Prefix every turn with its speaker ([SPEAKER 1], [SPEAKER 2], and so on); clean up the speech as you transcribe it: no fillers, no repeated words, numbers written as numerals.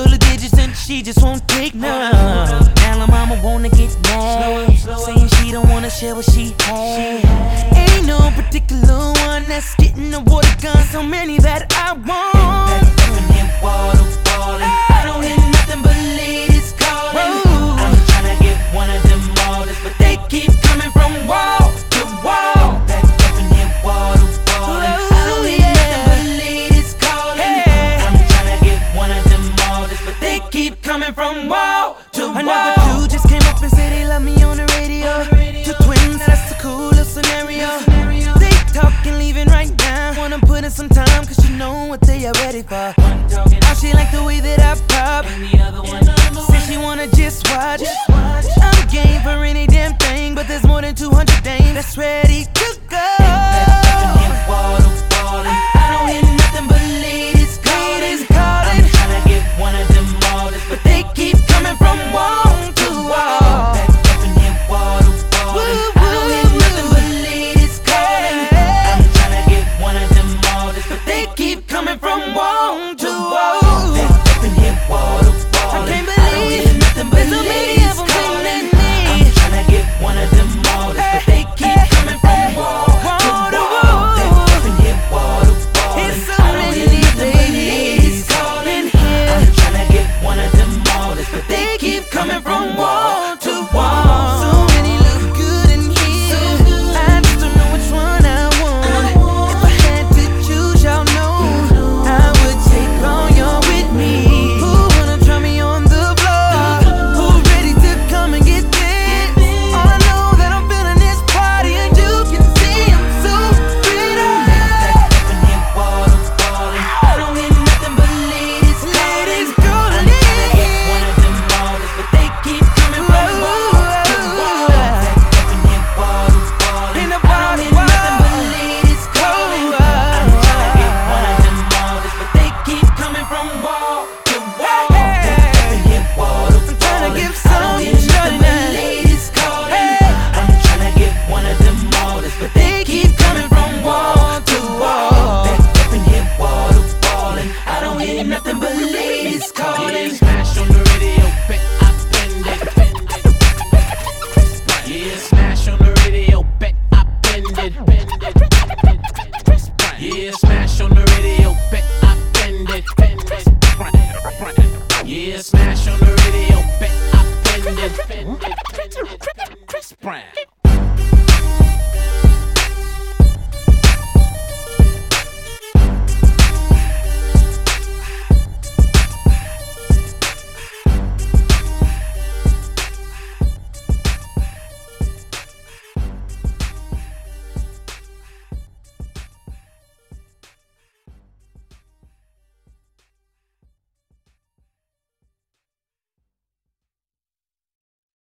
[SPEAKER 1] full of digits and she just won't take none. Now her mama wanna get mad, saying she don't wanna share what she had. Ain't no particular one that's getting the water gun, so many that I want.
[SPEAKER 2] I don't hear nothing but ladies calling. I'm tryna get one of them models, but they keep coming from wall to wall. Back up in here, wall to wall. I don't hear nothing but ladies calling. I'm tryna get one of them models, but they keep coming from wall to wall.
[SPEAKER 1] Another dude just came up and said they love me on the radio. Two twins, that's a cool little scenario. They talking, leaving right now. Wanna put in some time, cause you know what they are ready for.